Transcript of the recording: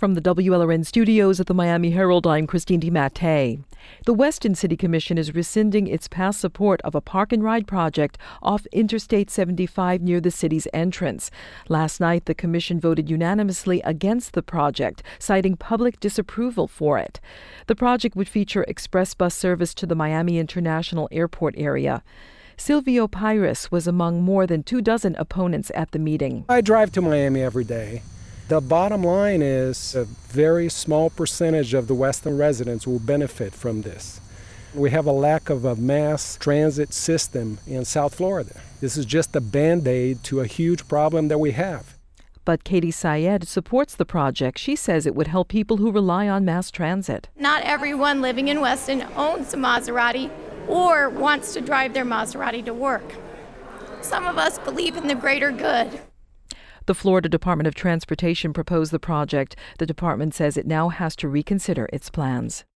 From the WLRN studios at the Miami Herald, I'm Christine DiMattei. The Weston City Commission is rescinding its past support of a park and ride project off Interstate 75 near the city's entrance. Last night, the commission voted unanimously against the project, citing public disapproval for it. The project would feature express bus service to the Miami International Airport area. Silvio Pires was among more than 24 opponents at the meeting. I drive to Miami every day. The bottom line is a very small percentage of the Weston residents will benefit from this. We have a lack of a mass transit system in South Florida. This is just a Band-Aid to a huge problem that we have. But Katie Syed supports the project. She says it would help people who rely on mass transit. Not everyone living in Weston owns a Maserati or wants to drive their Maserati to work. Some of us believe in the greater good. The Florida Department of Transportation proposed the project. The department says it now has to reconsider its plans.